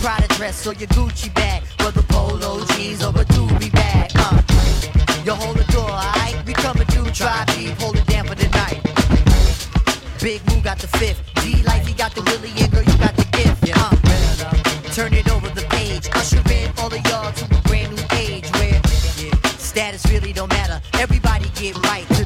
Prada dress or your Gucci bag, whether polo jeans or a doobie bag. You hold the door, alright? We coming through, try deep, hold it down for the night. Big Moo got the fifth, D-Life, he got the Willie, and girl, you got the gift. Turn it over the page, usher in all of y'all to a brand new age where status really don't matter. Everybody get right.